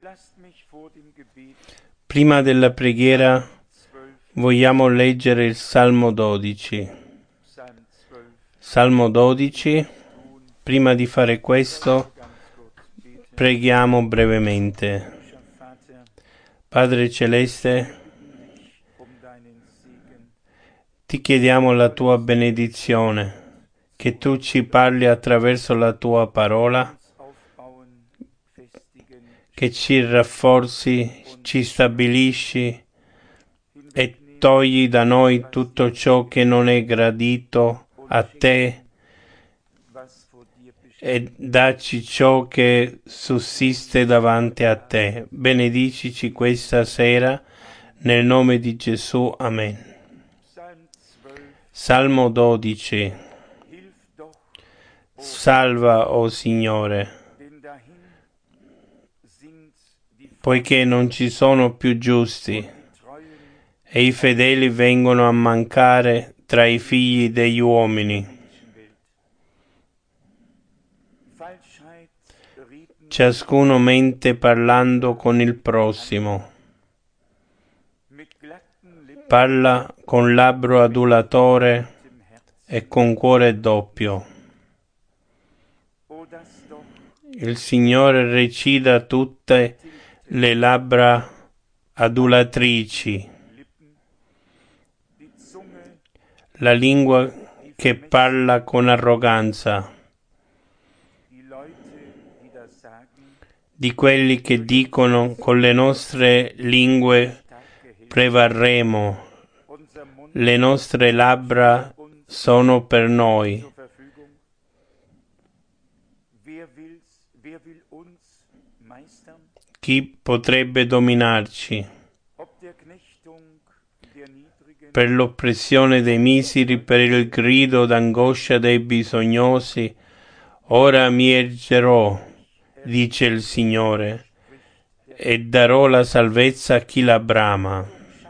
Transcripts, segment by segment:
Prima della preghiera vogliamo leggere il Salmo 12. Salmo 12. Prima di fare questo, preghiamo brevemente. Padre Celeste, ti chiediamo la tua benedizione, che tu ci parli attraverso la tua parola, che ci rafforzi, ci stabilisci e togli da noi tutto ciò che non è gradito a te e dacci ciò che sussiste davanti a te. Benedicici questa sera, nel nome di Gesù. Amen. Salmo 12. Salva, o Signore, poiché non ci sono più giusti e i fedeli vengono a mancare tra i figli degli uomini. Ciascuno mente parlando con il prossimo. Parla con labbro adulatore e con cuore doppio. Il Signore recida tutte le labbra adulatrici. La lingua che parla con arroganza. Di quelli che dicono con le nostre lingue prevarremo, le nostre labbra sono per noi. Chi potrebbe dominarci? Per l'oppressione dei miseri, per il grido d'angoscia dei bisognosi, ora mi ergerò, dice il Signore, e darò la salvezza a chi la brama.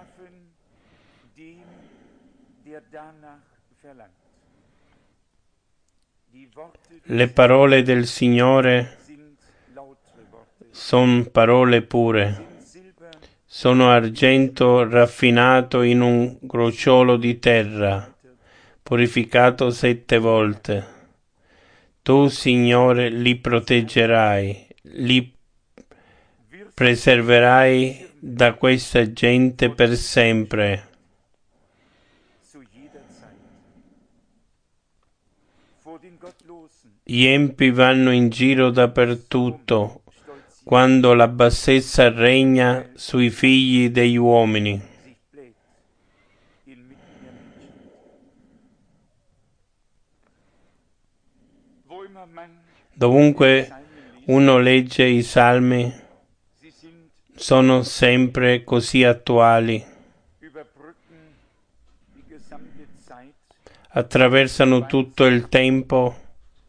Le parole del Signore sono parole pure, sono argento raffinato in un crociolo di terra, purificato 7 volte. Tu, Signore, li proteggerai, li preserverai da questa gente per sempre. Gli empi vanno in giro dappertutto, quando la bassezza regna sui figli degli uomini. Dovunque uno legge i salmi, sono sempre così attuali. Attraversano tutto il tempo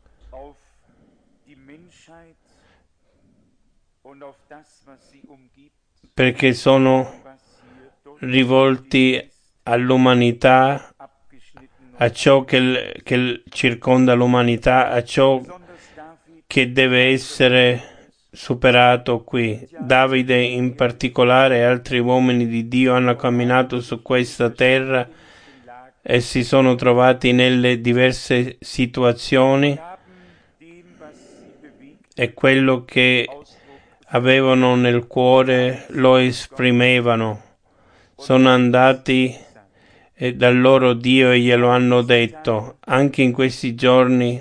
perché sono rivolti all'umanità, a ciò che circonda l'umanità, a ciò che deve essere superato qui. Davide in particolare e altri uomini di Dio hanno camminato su questa terra e si sono trovati nelle diverse situazioni e quello che avevano nel cuore lo esprimevano. Sono andati dal loro Dio e glielo hanno detto. Anche in questi giorni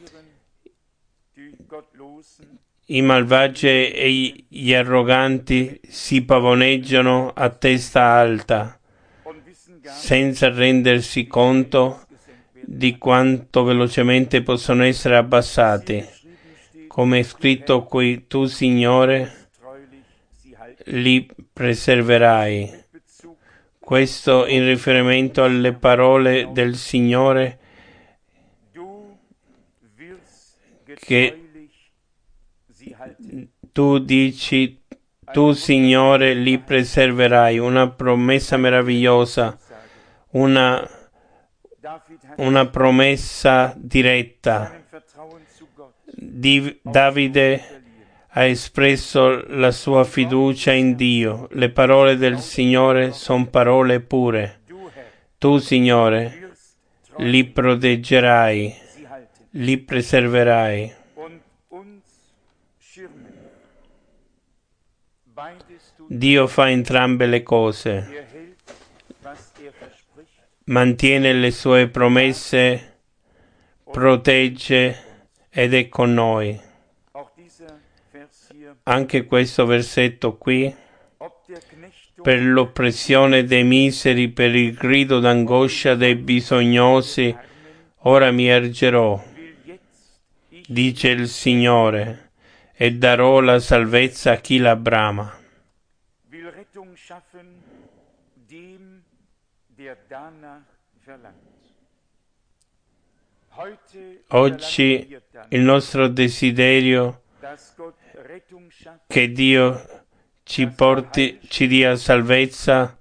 i malvagi e gli arroganti si pavoneggiano a testa alta, senza rendersi conto di quanto velocemente possono essere abbassati. Come è scritto qui, tu, Signore, li preserverai. Questo in riferimento alle parole del Signore che tu dici, tu, Signore, li preserverai. Una promessa meravigliosa, una promessa diretta. Davide ha espresso la sua fiducia in Dio. Le parole del Signore sono parole pure. Tu, Signore, li proteggerai, li preserverai. Dio fa entrambe le cose. Mantiene le sue promesse, protegge ed è con noi. Anche questo versetto qui, per l'oppressione dei miseri, per il grido d'angoscia dei bisognosi, ora mi ergerò, dice il Signore, e darò la salvezza a chi la brama. Oggi il nostro desiderio che Dio ci dia salvezza,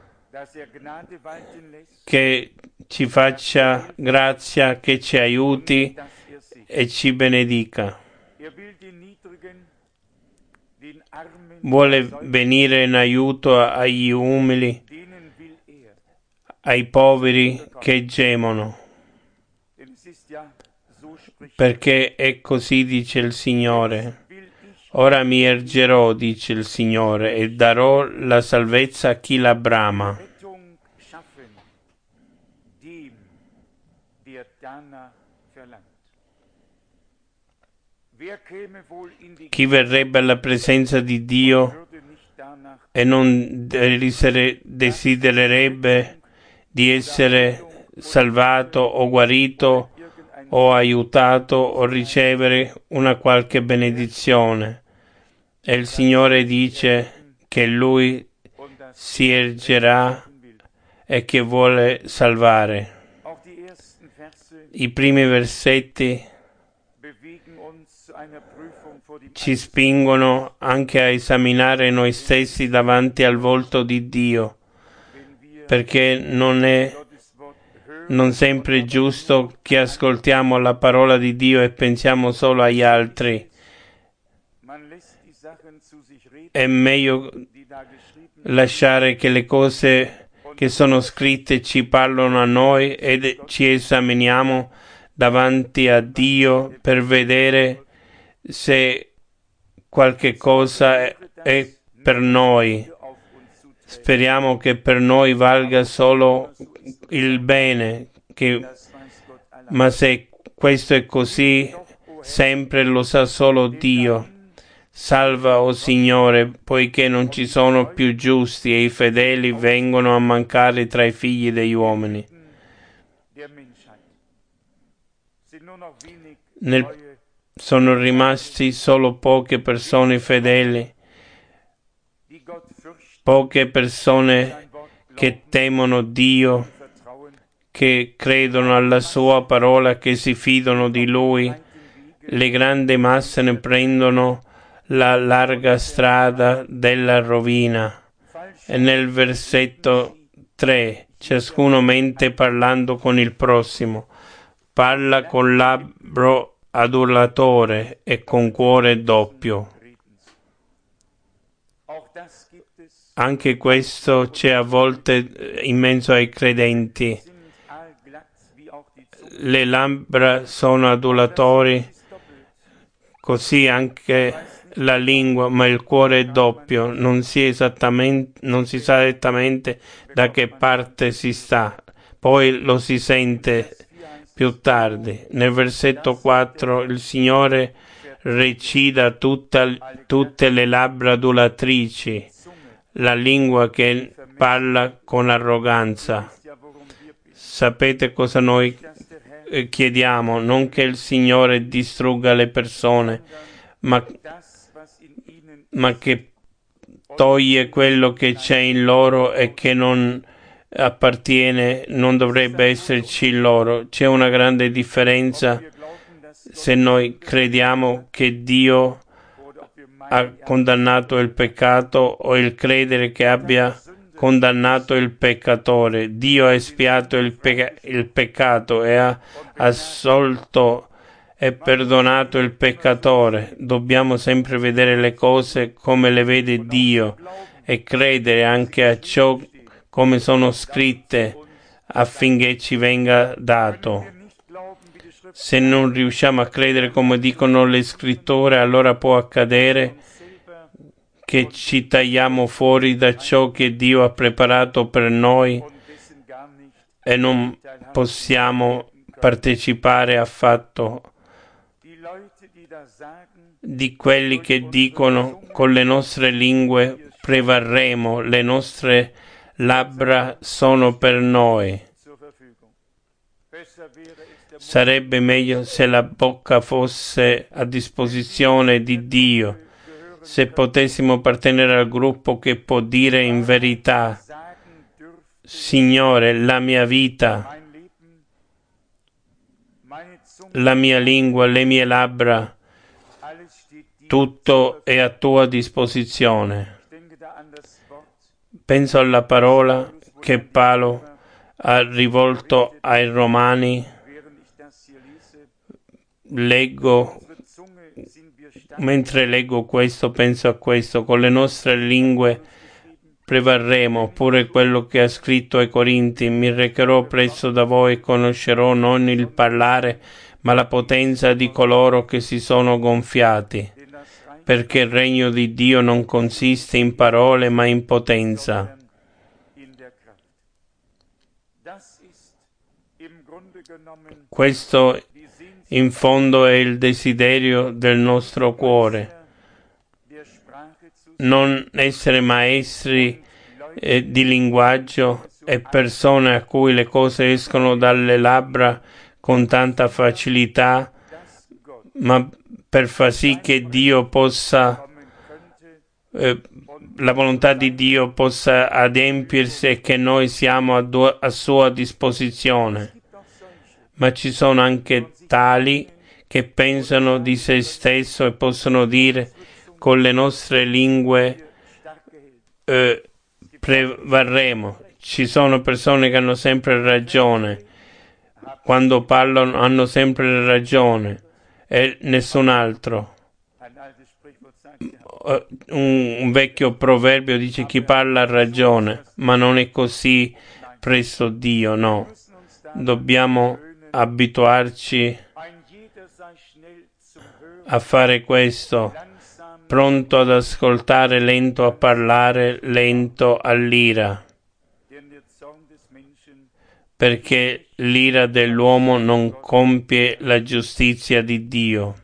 che ci faccia grazia, che ci aiuti e ci benedica. Vuole venire in aiuto agli umili, ai poveri che gemono. Perché è così, dice il Signore. Ora mi ergerò, dice il Signore, e darò la salvezza a chi la brama. Chi verrebbe alla presenza di Dio e non desidererebbe di essere salvato o guarito o aiutato o ricevere una qualche benedizione. E il Signore dice che Lui si ergerà e che vuole salvare. I primi versetti ci spingono anche a esaminare noi stessi davanti al volto di Dio, perché non sempre è giusto che ascoltiamo la parola di Dio e pensiamo solo agli altri. È meglio lasciare che le cose che sono scritte ci parlano a noi ed ci esaminiamo davanti a Dio per vedere se qualche cosa è per noi. Speriamo che per noi valga solo il bene, ma se questo è così, sempre lo sa solo Dio. Salva, o Signore, poiché non ci sono più giusti e i fedeli vengono a mancare tra i figli degli uomini. Sono rimasti solo poche persone fedeli, poche persone che temono Dio, che credono alla sua parola, che si fidano di Lui. Le grandi masse ne prendono la larga strada della rovina. E nel versetto 3, ciascuno mente parlando con il prossimo, parla con labbro adulatore e con cuore doppio. Anche questo c'è a volte in mezzo ai credenti. Le labbra sono adulatori, così anche la lingua, ma il cuore è doppio. Non si sa esattamente da che parte si sta, poi lo si sente più tardi. Nel versetto 4 il Signore recida tutte le labbra adulatrici, la lingua che parla con arroganza. Sapete cosa noi chiediamo? Non che il Signore distrugga le persone, ma che toglie quello che c'è in loro e che non appartiene, non dovrebbe esserci in loro. C'è una grande differenza se noi crediamo che Dio ha condannato il peccato o il credere che abbia condannato il peccatore. Dio ha espiato il peccato e ha assolto è perdonato il peccatore. Dobbiamo sempre vedere le cose come le vede Dio e credere anche a ciò come sono scritte affinché ci venga dato. Se non riusciamo a credere come dicono le scritture, allora può accadere che ci tagliamo fuori da ciò che Dio ha preparato per noi e non possiamo partecipare affatto di quelli che dicono con le nostre lingue prevarremo, le nostre labbra sono per noi. Sarebbe meglio se la bocca fosse a disposizione di Dio, se potessimo appartenere al gruppo che può dire in verità: Signore, la mia vita, la mia lingua, le mie labbra, tutto è a tua disposizione. Penso alla parola che Paolo ha rivolto ai Romani. Mentre leggo questo, penso a questo: con le nostre lingue prevarremo, oppure quello che ha scritto ai Corinti: mi recherò presso da voi e conoscerò non il parlare, ma la potenza di coloro che si sono gonfiati, perché il regno di Dio non consiste in parole, ma in potenza. Questo in fondo è il desiderio del nostro cuore. Non essere maestri di linguaggio e persone a cui le cose escono dalle labbra con tanta facilità, ma per far sì che Dio possa, la volontà di Dio possa adempiersi e che noi siamo a sua disposizione. Ma ci sono anche tali che pensano di se stesso e possono dire: con le nostre lingue prevarremo. Ci sono persone che hanno sempre ragione. Quando parlano hanno sempre ragione e nessun altro. Un vecchio proverbio dice: chi parla ha ragione, ma non è così presso Dio, no. Dobbiamo abituarci a fare questo, pronto ad ascoltare, lento a parlare, lento all'ira, perché l'ira dell'uomo non compie la giustizia di Dio.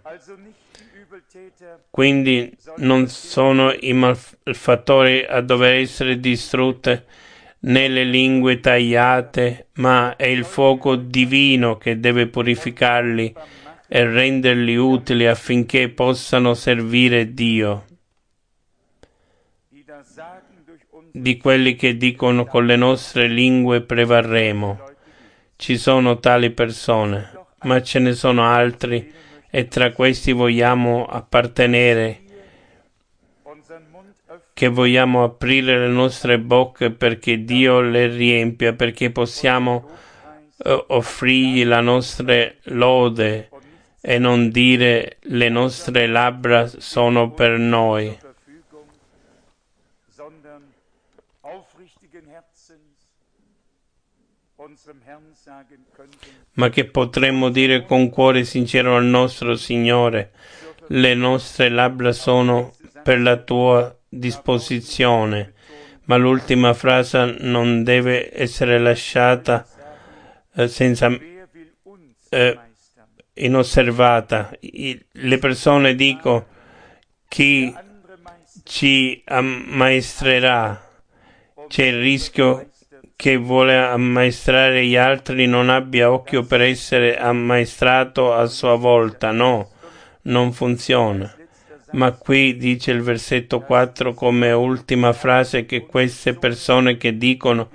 Quindi non sono i malfattori a dover essere distrutte, né le lingue tagliate, ma è il fuoco divino che deve purificarli e renderli utili affinché possano servire Dio. Di quelli che dicono con le nostre lingue prevarremo. Ci sono tali persone, ma ce ne sono altri e tra questi vogliamo appartenere, che vogliamo aprire le nostre bocche perché Dio le riempia, perché possiamo offrirgli la nostra lode e non dire le nostre labbra sono per noi. Ma che potremmo dire con cuore sincero al nostro Signore: le nostre labbra sono per la tua disposizione. Ma l'ultima frase non deve essere lasciata senza inosservata. Le persone dicono: chi ci ammaestrerà? C'è il rischio che vuole ammaestrare gli altri non abbia occhio per essere ammaestrato a sua volta. No, non funziona. Ma qui dice il versetto 4 come ultima frase che queste persone che dicono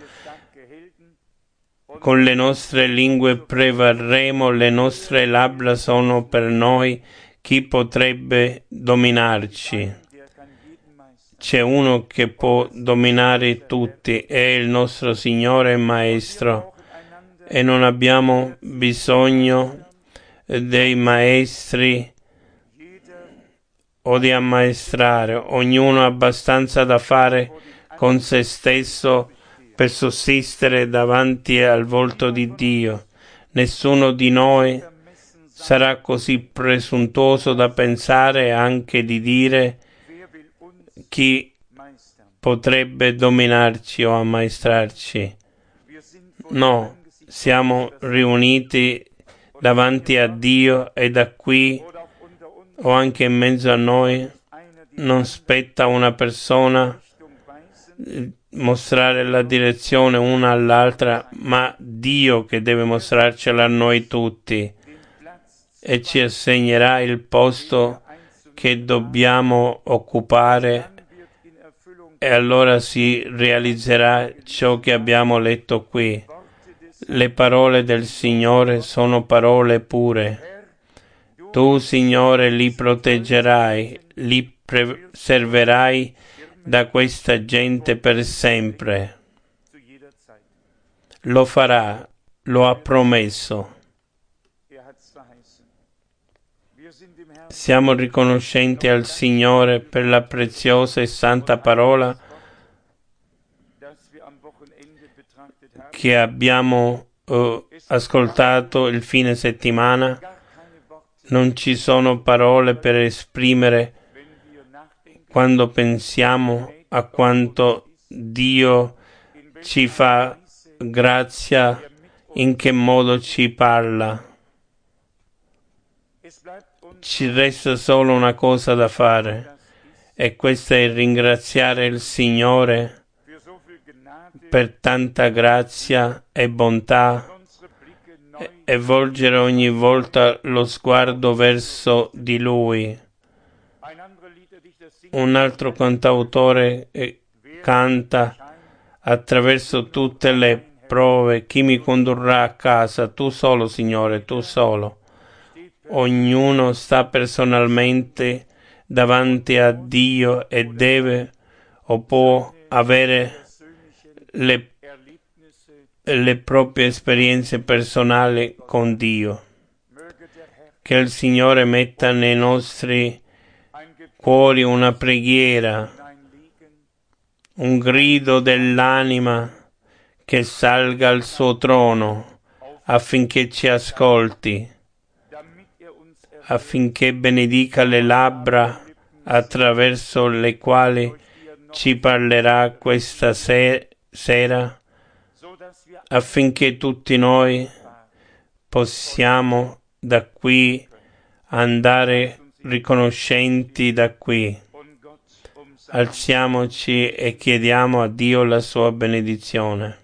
con le nostre lingue prevarremo, le nostre labbra sono per noi, chi potrebbe dominarci? C'è uno che può dominare tutti, è il nostro Signore e Maestro, e non abbiamo bisogno dei maestri o di ammaestrare, ognuno ha abbastanza da fare con se stesso per sussistere davanti al volto di Dio. Nessuno di noi sarà così presuntuoso da pensare e anche di dire: chi potrebbe dominarci o ammaestrarci? No, siamo riuniti davanti a Dio e da qui o anche in mezzo a noi non spetta una persona mostrare la direzione una all'altra, ma Dio che deve mostrarcela a noi tutti e ci assegnerà il posto che dobbiamo occupare, e allora si realizzerà ciò che abbiamo letto qui. Le parole del Signore sono parole pure. Tu, Signore, li proteggerai, li preserverai da questa gente per sempre. Lo farà, lo ha promesso. Siamo riconoscenti al Signore per la preziosa e santa parola che abbiamo ascoltato il fine settimana. Non ci sono parole per esprimere quando pensiamo a quanto Dio ci fa grazia, in che modo ci parla. Ci resta solo una cosa da fare, e questa è ringraziare il Signore per tanta grazia e bontà e volgere ogni volta lo sguardo verso di Lui. Un altro cantautore canta: attraverso tutte le prove, chi mi condurrà a casa? Tu solo, Signore, tu solo. Ognuno sta personalmente davanti a Dio e deve o può avere le proprie esperienze personali con Dio. Che il Signore metta nei nostri cuori una preghiera, un grido dell'anima che salga al suo trono affinché ci ascolti, affinché benedica le labbra attraverso le quali ci parlerà questa sera, affinché tutti noi possiamo da qui andare riconoscenti da qui. Alziamoci e chiediamo a Dio la sua benedizione.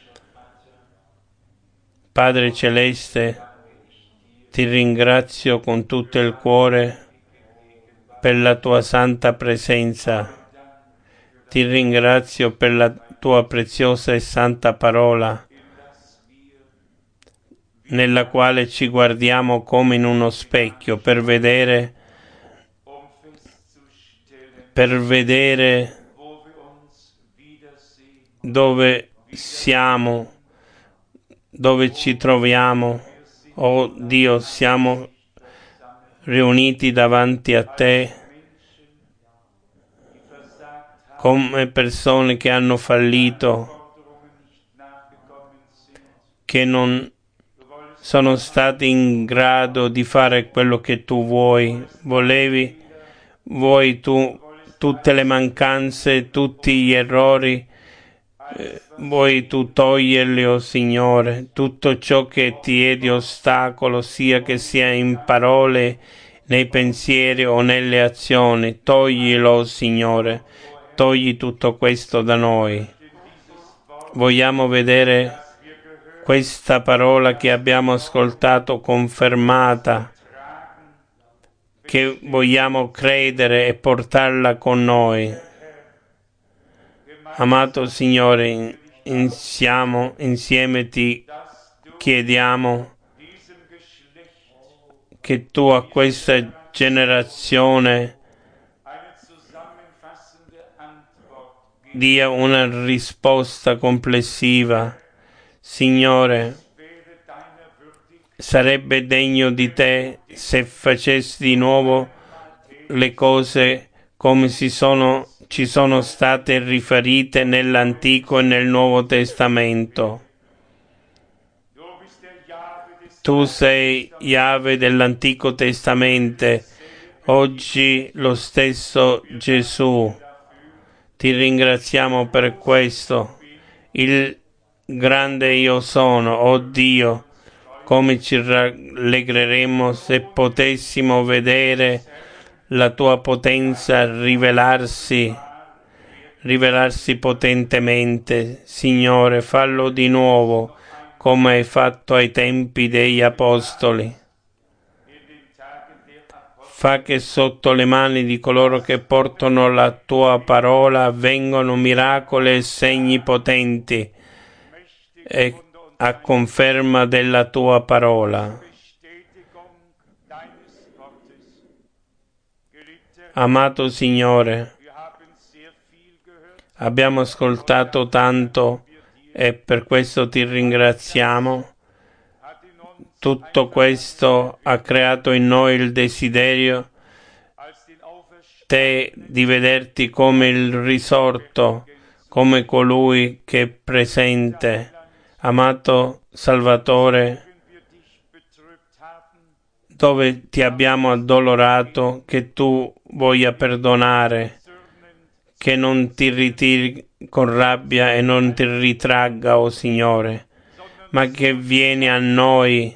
Padre Celeste, ti ringrazio con tutto il cuore per la tua santa presenza. Ti ringrazio per la tua preziosa e santa parola, nella quale ci guardiamo come in uno specchio per vedere dove siamo, dove ci troviamo. Oh Dio, siamo riuniti davanti a te come persone che hanno fallito, che non sono stati in grado di fare quello che tu vuoi. Vuoi tu tutte le mancanze, tutti gli errori, vuoi tu toglierli, oh Signore, tutto ciò che ti è di ostacolo, sia che sia in parole, nei pensieri o nelle azioni. Toglilo, oh Signore, togli tutto questo da noi. Vogliamo vedere questa parola che abbiamo ascoltato confermata, che vogliamo credere e portarla con noi. Amato Signore, insieme ti chiediamo che tu a questa generazione dia una risposta complessiva. Signore, sarebbe degno di te se facessi di nuovo le cose come ci sono state riferite nell'Antico e nel Nuovo Testamento. Tu sei Yahweh dell'Antico Testamento, oggi lo stesso Gesù. Ti ringraziamo per questo. Il grande io sono, oh Dio, come ci rallegreremmo se potessimo vedere la tua potenza rivelarsi potentemente. Signore, fallo di nuovo come hai fatto ai tempi degli Apostoli. Fa che sotto le mani di coloro che portano la tua parola avvengano miracoli e segni potenti e a conferma della tua parola. Amato Signore, abbiamo ascoltato tanto e per questo ti ringraziamo. Tutto questo ha creato in noi il desiderio di vederti come il risorto, come colui che è presente. Amato Salvatore, dove ti abbiamo addolorato, che tu voglia perdonare, che non ti ritiri con rabbia e non ti ritragga, o Signore, ma che vieni a noi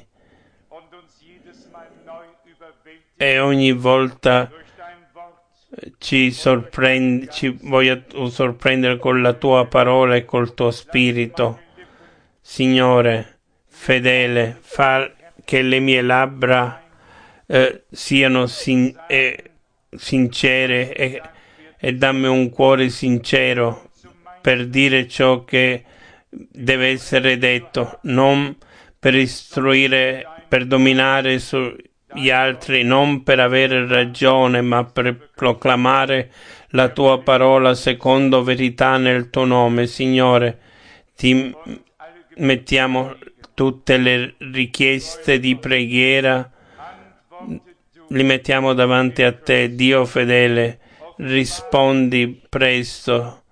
e ogni volta ci voglia sorprendere con la tua parola e col tuo spirito. Signore, fedele, fa che le mie labbra siano sincere e dammi un cuore sincero per dire ciò che deve essere detto, non per istruire, per dominare sugli altri, non per avere ragione, ma per proclamare la tua parola secondo verità nel tuo nome. Signore, ti mettiamo tutte le richieste di preghiera, li mettiamo davanti a te. Dio fedele, rispondi presto,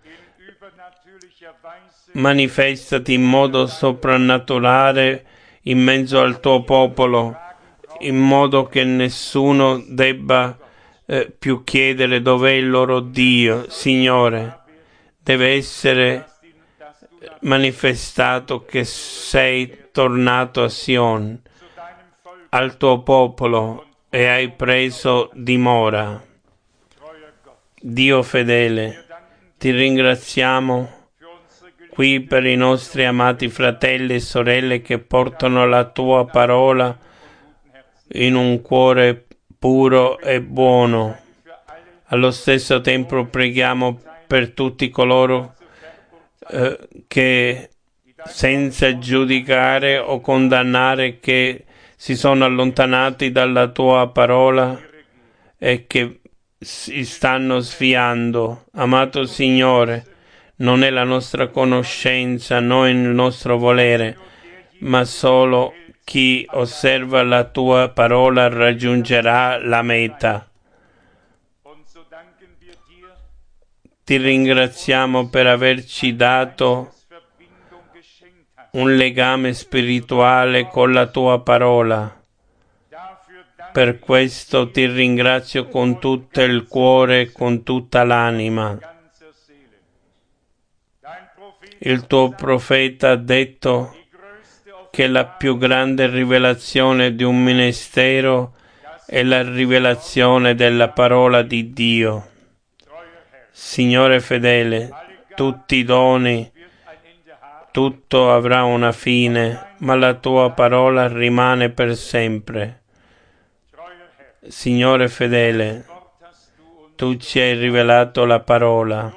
manifestati in modo soprannaturale in mezzo al tuo popolo, in modo che nessuno debba più chiedere dov'è il loro Dio. Signore, deve essere manifestato che sei tornato a Sion, al tuo popolo, e hai preso dimora. Dio fedele, ti ringraziamo qui per i nostri amati fratelli e sorelle che portano la tua parola in un cuore puro e buono. Allo stesso tempo preghiamo per tutti coloro che senza giudicare o condannare che si sono allontanati dalla tua parola e che si stanno sviando. Amato Signore, non è la nostra conoscenza, non è il nostro volere, ma solo chi osserva la tua parola raggiungerà la meta. Ti ringraziamo per averci dato un legame spirituale con la tua parola. Per questo ti ringrazio con tutto il cuore e con tutta l'anima. Il tuo profeta ha detto che la più grande rivelazione di un ministero è la rivelazione della parola di Dio. Signore fedele, tutti i doni, tutto avrà una fine, ma la tua parola rimane per sempre. Signore fedele, tu ci hai rivelato la parola.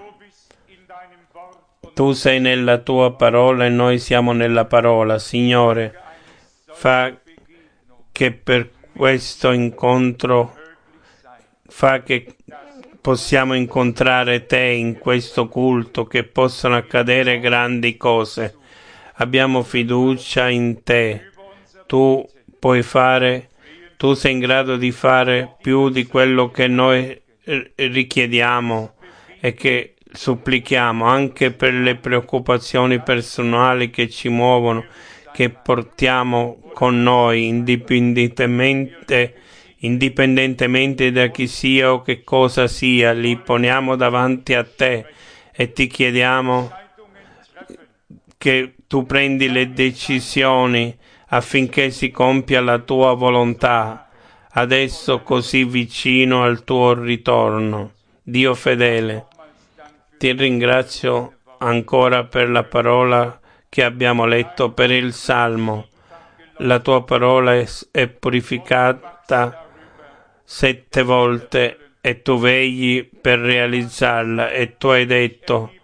Tu sei nella tua parola e noi siamo nella parola. Signore, fa che per questo incontro, fa che possiamo incontrare te in questo culto, che possano accadere grandi cose. Abbiamo fiducia in te. Tu puoi fare, tu sei in grado di fare più di quello che noi richiediamo e che supplichiamo, anche per le preoccupazioni personali che ci muovono, che portiamo con noi, indipendentemente da chi sia o che cosa sia, li poniamo davanti a te e ti chiediamo che tu prendi le decisioni affinché si compia la tua volontà, adesso così vicino al tuo ritorno. Dio fedele, ti ringrazio ancora per la parola che abbiamo letto, per il Salmo. La tua parola è purificata 7 volte e tu vegli per realizzarla, e tu hai detto: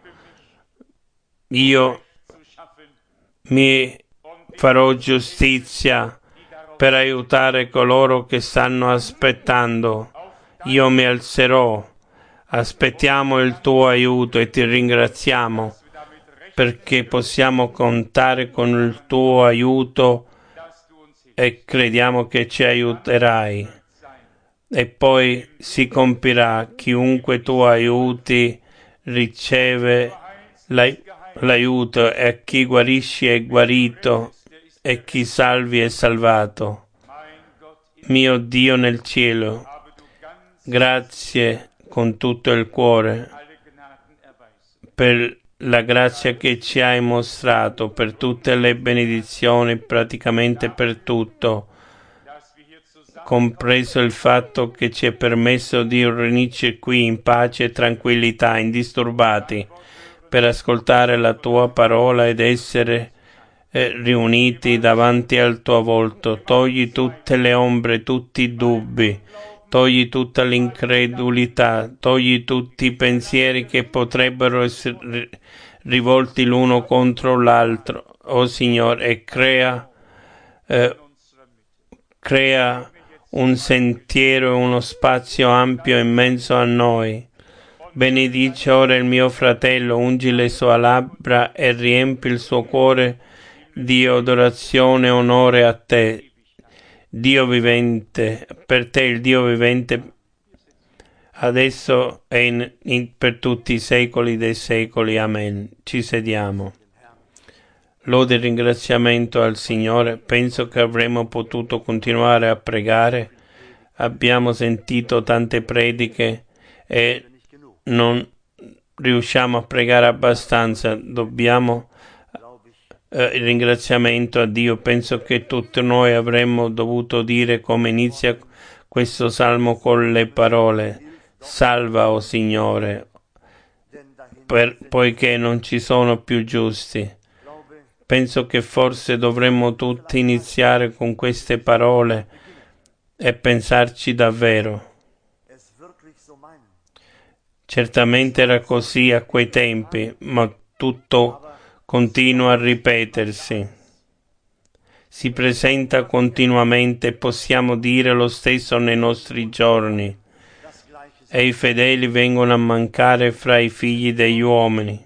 io mi farò giustizia per aiutare coloro che stanno aspettando. Io mi alzerò. Aspettiamo il tuo aiuto e ti ringraziamo perché possiamo contare con il tuo aiuto e crediamo che ci aiuterai. E poi si compirà. Chiunque tu aiuti riceve l'aiuto, e a chi guarisci è guarito, e chi salvi è salvato. Mio Dio nel cielo, grazie con tutto il cuore per la grazia che ci hai mostrato, per tutte le benedizioni, praticamente per tutto, compreso il fatto che ci è permesso di riunirci qui in pace e tranquillità, indisturbati, per ascoltare la tua parola ed essere riuniti davanti al tuo volto. Togli tutte le ombre, tutti i dubbi, togli tutta l'incredulità, togli tutti i pensieri che potrebbero essere rivolti l'uno contro l'altro, oh Signore, e crea un sentiero e uno spazio ampio in mezzo a noi. Benedice ora il mio fratello, ungi le sue labbra e riempi il suo cuore di adorazione e onore a te, Dio vivente, per te il Dio vivente, adesso e per tutti i secoli dei secoli. Amen. Ci sediamo. Lode e ringraziamento al Signore. Penso che avremmo potuto continuare a pregare. Abbiamo sentito tante prediche e non riusciamo a pregare abbastanza. Dobbiamo il ringraziamento a Dio. Penso che tutti noi avremmo dovuto dire come inizia questo salmo con le parole: salva, o Signore, poiché non ci sono più giusti. Penso che forse dovremmo tutti iniziare con queste parole e pensarci davvero. Certamente era così a quei tempi, ma tutto continua a ripetersi. Si presenta continuamente e possiamo dire lo stesso nei nostri giorni. E i fedeli vengono a mancare fra i figli degli uomini.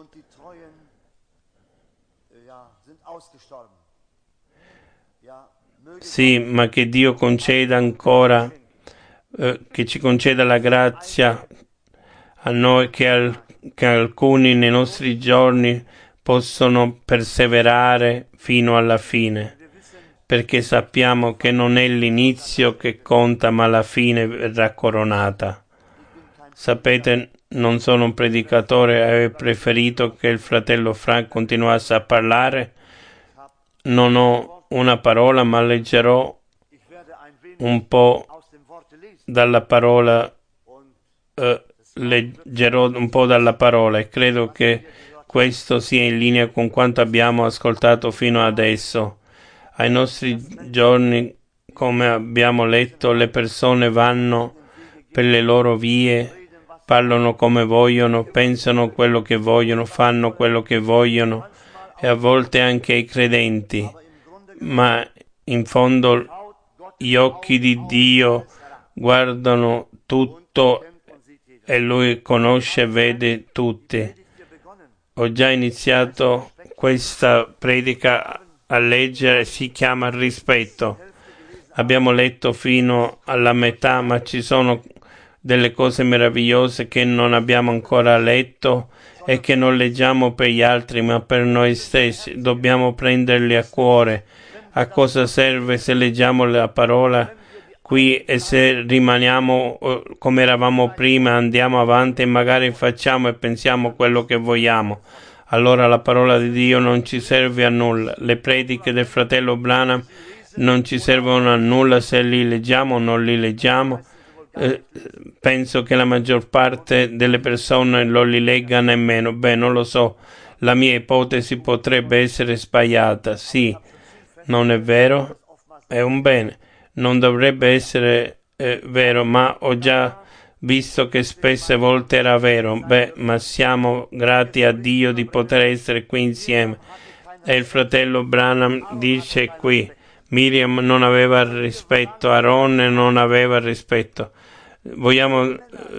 Sì, ma che Dio conceda ancora, che ci conceda la grazia a noi che alcuni nei nostri giorni possono perseverare fino alla fine, perché sappiamo che non è l'inizio che conta, ma la fine verrà coronata. Sapete, non sono un predicatore, avrei preferito che il fratello Frank continuasse a parlare. Non ho una parola, ma leggerò un po' dalla parola, leggerò un po' dalla parola, e credo che questo sia in linea con quanto abbiamo ascoltato fino adesso. Ai nostri giorni, come abbiamo letto, le persone vanno per le loro vie, parlano come vogliono, pensano quello che vogliono, fanno quello che vogliono, e a volte anche i credenti, ma in fondo gli occhi di Dio guardano tutto e Lui conosce e vede tutti. Ho già iniziato questa predica a leggere, si chiama rispetto. Abbiamo letto fino alla metà, ma ci sono delle cose meravigliose che non abbiamo ancora letto e che non leggiamo per gli altri, ma per noi stessi. Dobbiamo prenderli a cuore. A cosa serve se leggiamo la parola qui e se rimaniamo come eravamo prima, andiamo avanti e magari facciamo e pensiamo quello che vogliamo? Allora la parola di Dio non ci serve a nulla. Le prediche del fratello Branham non ci servono a nulla se li leggiamo o non li leggiamo. Penso che la maggior parte delle persone non li legga nemmeno. Beh, non lo so. La mia ipotesi potrebbe essere sbagliata. Sì, non è vero? È un bene. Non dovrebbe essere vero, ma ho già visto che spesse volte era vero. Beh, ma siamo grati a Dio di poter essere qui insieme. E il fratello Branham dice qui, Miriam non aveva rispetto, Aaron non aveva rispetto. Vogliamo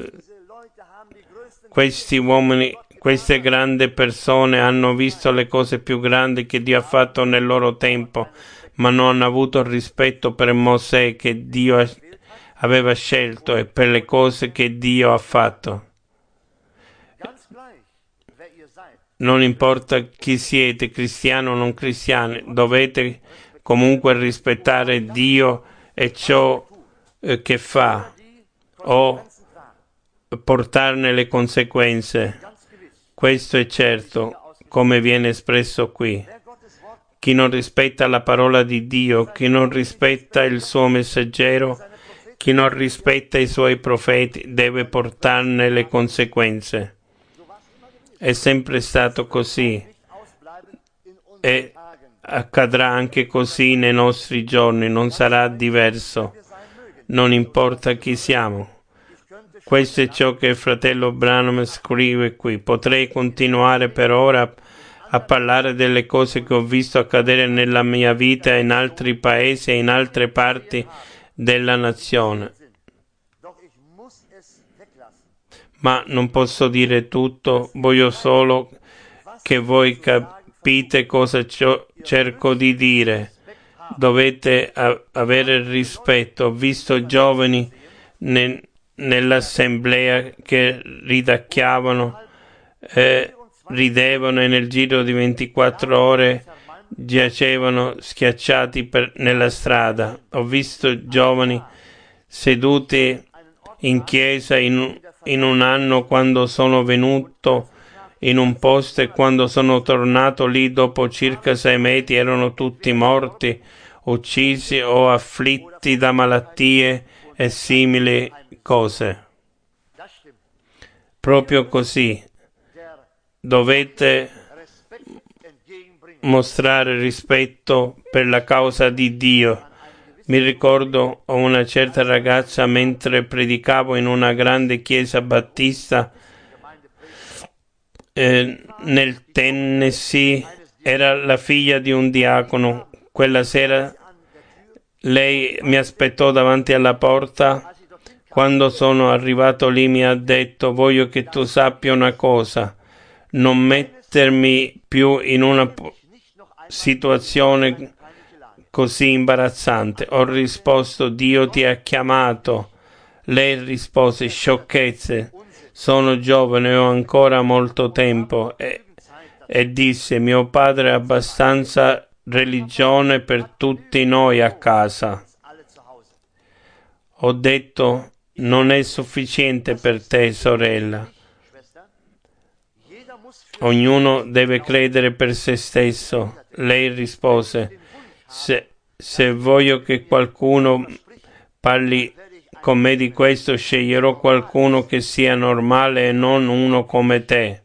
questi uomini, queste grandi persone hanno visto le cose più grandi che Dio ha fatto nel loro tempo, ma non hanno avuto rispetto per Mosè che Dio aveva scelto e per le cose che Dio ha fatto. Non importa chi siete, cristiani o non cristiani, dovete comunque rispettare Dio e ciò che fa o portarne le conseguenze. Questo è certo, come viene espresso qui. Chi non rispetta la parola di Dio, chi non rispetta il suo messaggero, chi non rispetta i suoi profeti, deve portarne le conseguenze. È sempre stato così e accadrà anche così nei nostri giorni, non sarà diverso, non importa chi siamo. Questo è ciò che il fratello Branham scrive qui. Potrei continuare per ora a parlare delle cose che ho visto accadere nella mia vita in altri paesi e in altre parti della nazione. Ma non posso dire tutto, voglio solo che voi capite cosa cerco di dire. Dovete avere rispetto. Ho visto giovani nell'assemblea che ridacchiavano, ridevano e nel giro di 24 ore giacevano schiacciati nella strada. Ho visto giovani seduti in chiesa in un anno quando sono venuto in un posto e quando sono tornato lì dopo circa 6 mesi erano tutti morti, uccisi o afflitti da malattie e simili cose. Proprio così dovete mostrare rispetto per la causa di Dio. Mi ricordo una certa ragazza mentre predicavo in una grande chiesa battista nel Tennessee, era la figlia di un diacono. Quella sera lei mi aspettò davanti alla porta. Quando sono arrivato lì mi ha detto: voglio che tu sappia una cosa, non mettermi più in una situazione così imbarazzante. Ho risposto: Dio ti ha chiamato. Lei rispose: sciocchezze, sono giovane, ho ancora molto tempo, e disse: mio padre ha abbastanza religione per tutti noi a casa. Ho detto: non è sufficiente per te, sorella. Ognuno deve credere per se stesso. Lei rispose: se voglio che qualcuno parli con me di questo, sceglierò qualcuno che sia normale e non uno come te.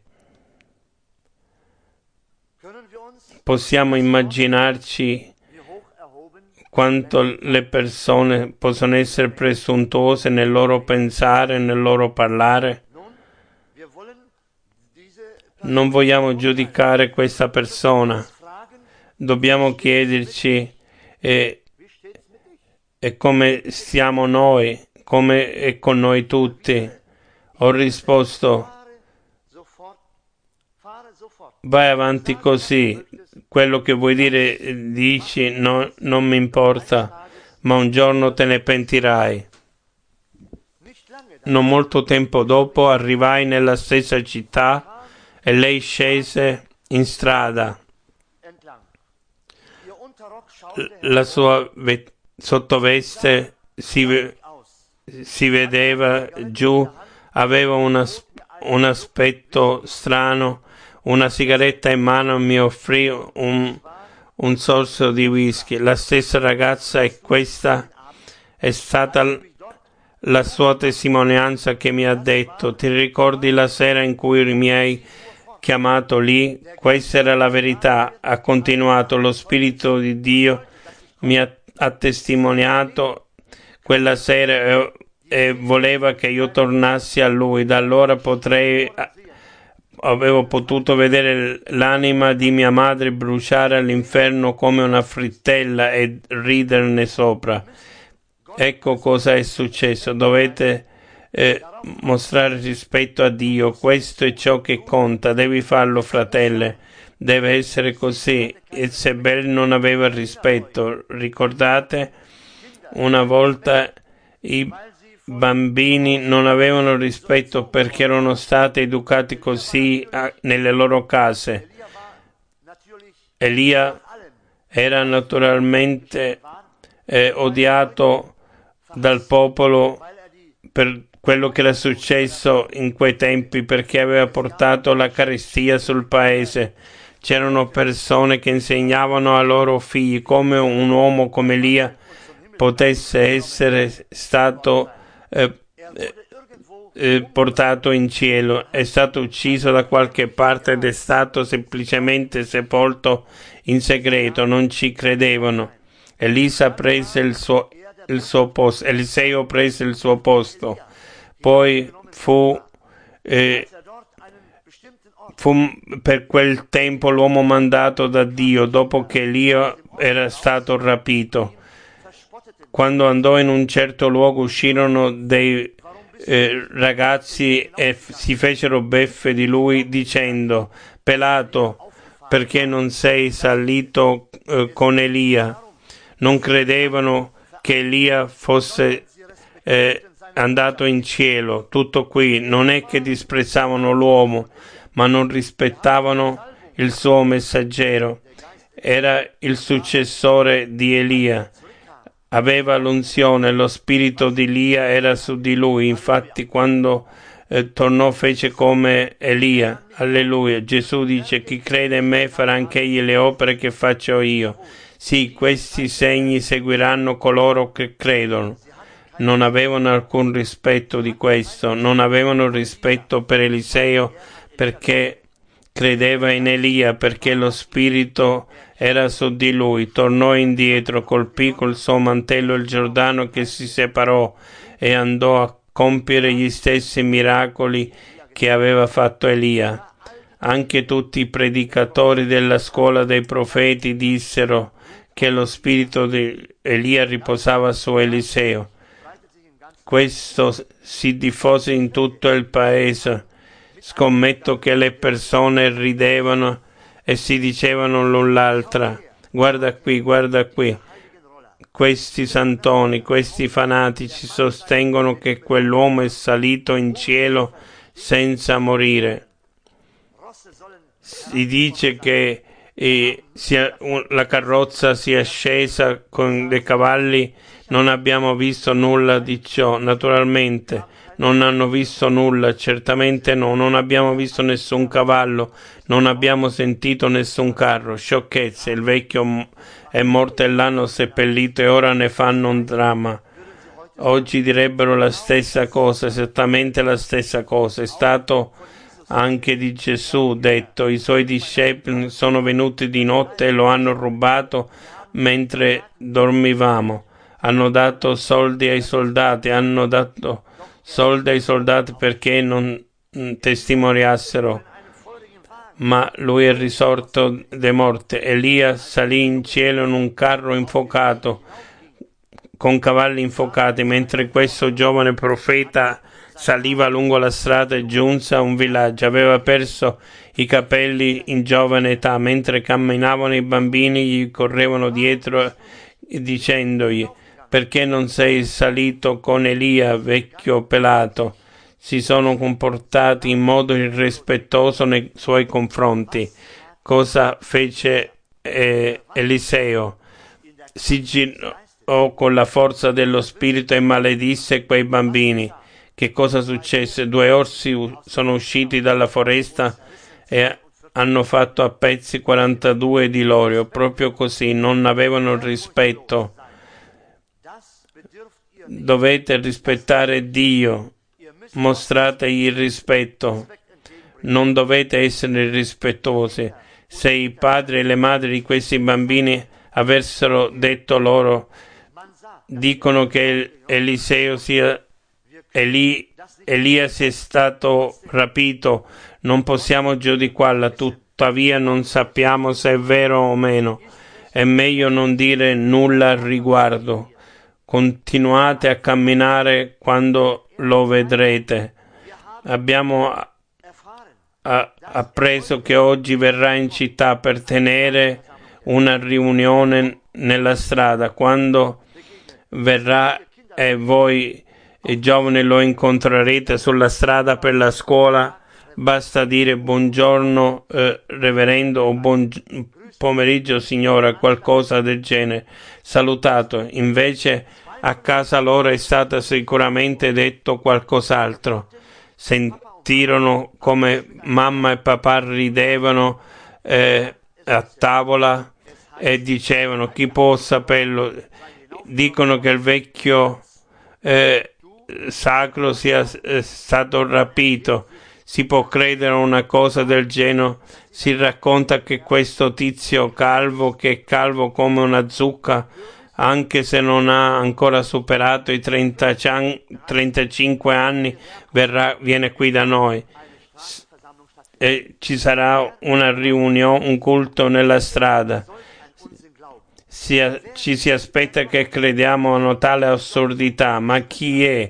Possiamo immaginarci quanto le persone possono essere presuntuose nel loro pensare, nel loro parlare. Non vogliamo giudicare questa persona. Dobbiamo chiederci e come stiamo noi, come è con noi tutti. Ho risposto: vai avanti così, quello che vuoi dire dici, non mi importa, ma un giorno te ne pentirai. Non molto tempo dopo arrivai nella stessa città e lei scese in strada. La sua sottoveste si vedeva giù, aveva un aspetto strano. Una sigaretta in mano mi offrì un sorso di whisky. La stessa ragazza, e questa è stata la sua testimonianza, che mi ha detto: ti ricordi la sera in cui mi hai chiamato lì? Questa era la verità. Ha continuato: lo Spirito di Dio mi ha testimoniato quella sera e voleva che io tornassi a Lui. Da allora avevo potuto vedere l'anima di mia madre bruciare all'inferno come una frittella e riderne sopra. Ecco cosa è successo. Dovete mostrare rispetto a Dio. Questo è ciò che conta. Devi farlo, fratello. Deve essere così. Isabel non aveva rispetto. Ricordate? Una volta i bambini non avevano rispetto perché erano stati educati così nelle loro case. Elia era naturalmente odiato dal popolo per quello che era successo in quei tempi, perché aveva portato la carestia sul paese. C'erano persone che insegnavano ai loro figli come un uomo come Elia potesse essere stato portato in cielo. È stato ucciso da qualche parte ed è stato semplicemente sepolto in segreto. Non ci credevano. Eliseo prese il suo posto. Eliseo prese il suo posto. Poi fu per quel tempo l'uomo mandato da Dio dopo che Elia era stato rapito. Quando andò in un certo luogo uscirono dei ragazzi e si fecero beffe di lui dicendo: pelato, perché non sei salito con Elia? Non credevano che Elia fosse andato in cielo. Tutto qui. Non è che disprezzavano l'uomo, ma non rispettavano il suo messaggero. Era il successore di Elia. Aveva l'unzione, lo spirito di Elia era su di lui. Infatti quando tornò fece come Elia. Alleluia. Gesù dice: chi crede in me farà anche egli le opere che faccio io. Sì, questi segni seguiranno coloro che credono. Non avevano alcun rispetto di questo. Non avevano rispetto per Eliseo perché credeva in Elia, perché lo spirito era su di lui. Tornò indietro, colpì col suo mantello il Giordano che si separò e andò a compiere gli stessi miracoli che aveva fatto Elia. Anche tutti i predicatori della scuola dei profeti dissero che lo spirito di Elia riposava su Eliseo. Questo si diffose in tutto il paese. Scommetto che le persone ridevano e si dicevano l'un l'altra: guarda qui, guarda qui. Questi santoni, questi fanatici sostengono che quell'uomo è salito in cielo senza morire. Si dice che la carrozza sia scesa con dei cavalli. Non abbiamo visto nulla di ciò. Naturalmente non hanno visto nulla, certamente no. Non abbiamo visto nessun cavallo, non abbiamo sentito nessun carro. Sciocchezze. Il vecchio è morto e l'hanno seppellito e ora ne fanno un dramma. Oggi direbbero la stessa cosa, esattamente la stessa cosa. È stato anche di Gesù detto: i suoi discepoli sono venuti di notte e lo hanno rubato mentre dormivamo. Hanno dato soldi ai soldati, perché non testimoniassero, ma lui è risorto dai morti. Elia salì in cielo in un carro infuocato, con cavalli infuocati, mentre questo giovane profeta saliva lungo la strada e giunse a un villaggio. Aveva perso i capelli in giovane età. Mentre camminavano i bambini gli correvano dietro dicendogli: Perché non sei salito con Elia, vecchio pelato? Si sono comportati in modo irrispettoso nei suoi confronti. Cosa fece Eliseo? Si girò con la forza dello spirito e maledisse quei bambini. Che cosa successe? 2 orsi sono usciti dalla foresta e hanno fatto a pezzi 42 di loro. Proprio così, non avevano rispetto. Dovete rispettare Dio. Mostrate il rispetto. Non dovete essere irrispettosi. Se i padri e le madri di questi bambini avessero detto loro, dicono che Elia sia stato rapito, non possiamo giudicarla, tuttavia non sappiamo se è vero o meno. È meglio non dire nulla al riguardo. Continuate a camminare quando lo vedrete. Abbiamo appreso che oggi verrà in città per tenere una riunione nella strada. Quando verrà e voi giovani lo incontrerete sulla strada per la scuola, basta dire buongiorno reverendo o buon pomeriggio signora, qualcosa del genere, salutato. Invece a casa loro è stato sicuramente detto qualcos'altro. Sentirono come mamma e papà ridevano a tavola e dicevano: chi può saperlo? Dicono che il vecchio sacro sia stato rapito. Si può credere a una cosa del genere? Si racconta che questo tizio calvo, che è calvo come una zucca, anche se non ha ancora superato i 35 anni, viene qui da noi. E ci sarà una riunione, un culto nella strada. Ci si aspetta che crediamo a una tale assurdità, ma chi è?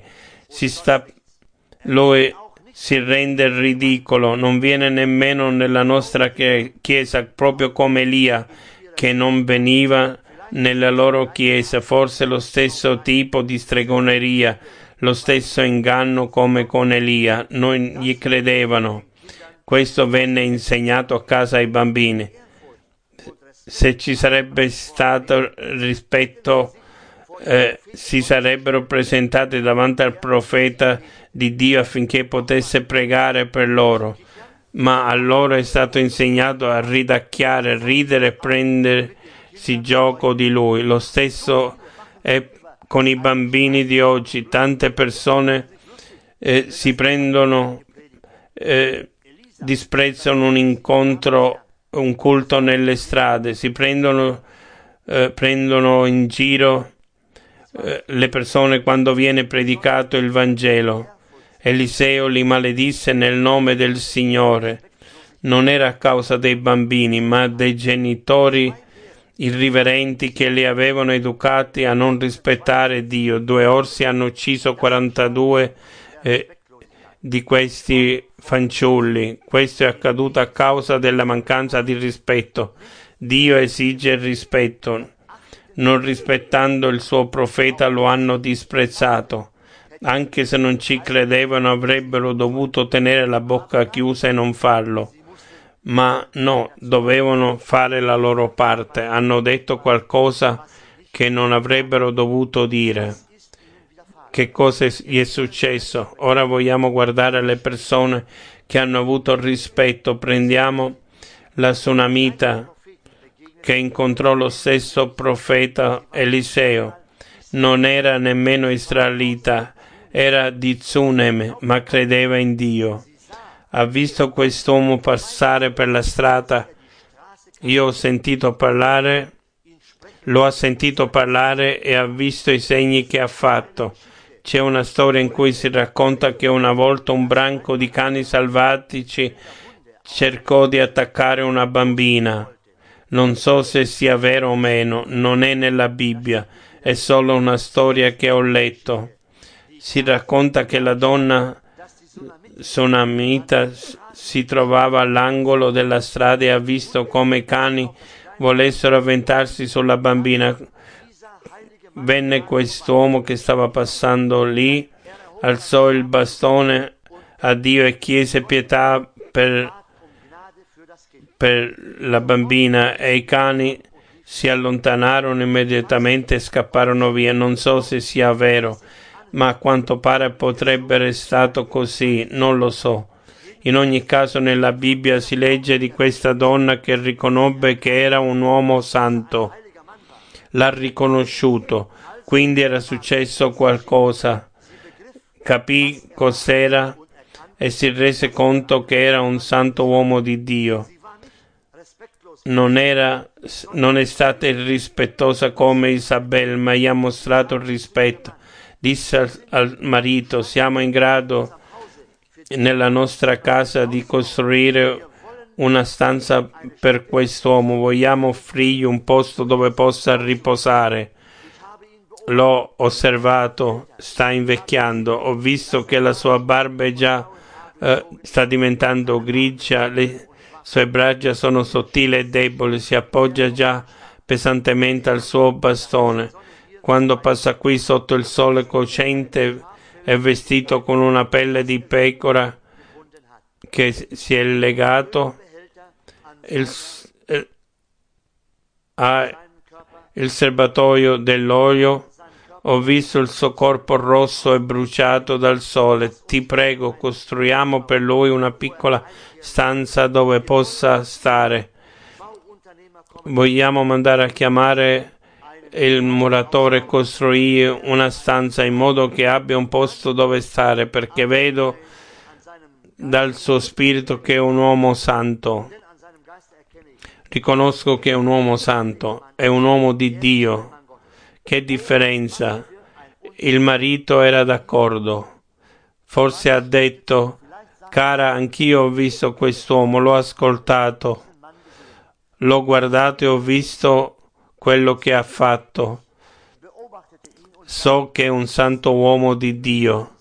Lui si rende ridicolo, non viene nemmeno nella nostra chiesa, proprio come Elia, che non veniva nella loro chiesa. Forse lo stesso tipo di stregoneria, lo stesso inganno come con Elia. Non gli credevano. Questo venne insegnato a casa ai bambini. Se ci sarebbe stato rispetto, si sarebbero presentati davanti al profeta di Dio affinché potesse pregare per loro, ma a loro è stato insegnato a ridacchiare, ridere e prendersi gioco di lui. Lo stesso è con i bambini di oggi. Tante persone si prendono, disprezzano un incontro, un culto nelle strade, si prendono in giro le persone quando viene predicato il Vangelo. Eliseo li maledisse nel nome del Signore. Non era a causa dei bambini, ma dei genitori irriverenti che li avevano educati a non rispettare Dio. 2 orsi hanno ucciso 42 di questi fanciulli. Questo è accaduto a causa della mancanza di rispetto. Dio esige il rispetto. Non rispettando il suo profeta lo hanno disprezzato. Anche se non ci credevano, avrebbero dovuto tenere la bocca chiusa e non farlo. Ma no, dovevano fare la loro parte. Hanno detto qualcosa che non avrebbero dovuto dire. Che cosa gli è successo? Ora vogliamo guardare le persone che hanno avuto rispetto. Prendiamo la Sunamita che incontrò lo stesso profeta Eliseo. Non era nemmeno israelita, era di Sunem, ma credeva in Dio. Ha visto quest'uomo passare per la strada. Io ho sentito parlare, lo ha sentito parlare e ha visto i segni che ha fatto. C'è una storia in cui si racconta che una volta un branco di cani selvatici cercò di attaccare una bambina. Non so se sia vero o meno, non è nella Bibbia, è solo una storia che ho letto. Si racconta che la donna Sunamita si trovava all'angolo della strada e ha visto come i cani volessero avventarsi sulla bambina. Venne quest'uomo che stava passando lì, alzò il bastone a Dio e chiese pietà per la bambina, e i cani si allontanarono immediatamente e scapparono via. Non so se sia vero, ma a quanto pare potrebbe essere stato così, non lo so. In ogni caso nella Bibbia si legge di questa donna che riconobbe che era un uomo santo. L'ha riconosciuto, quindi era successo qualcosa. Capì cos'era e si rese conto che era un santo uomo di Dio. Non è stata irrispettosa come Isabel, ma gli ha mostrato rispetto. Disse al marito: siamo in grado nella nostra casa di costruire una stanza per quest'uomo. Vogliamo offrirgli un posto dove possa riposare. L'ho osservato, sta invecchiando. Ho visto che la sua barba è già sta diventando grigia, le sue braccia sono sottili e deboli, si appoggia già pesantemente al suo bastone. Quando passa qui sotto il sole cocente è vestito con una pelle di pecora che si è legato, ha il serbatoio dell'olio. Ho visto il suo corpo rosso e bruciato dal sole. Ti prego, costruiamo per lui una piccola stanza dove possa stare. Vogliamo mandare a chiamare il muratore e costruire una stanza in modo che abbia un posto dove stare, perché vedo dal suo spirito che è un uomo santo. Riconosco che è un uomo santo, è un uomo di Dio. Che differenza! Il marito era d'accordo. Forse ha detto: cara, anch'io ho visto quest'uomo, l'ho ascoltato, l'ho guardato e ho visto quello che ha fatto. So che è un santo uomo di Dio.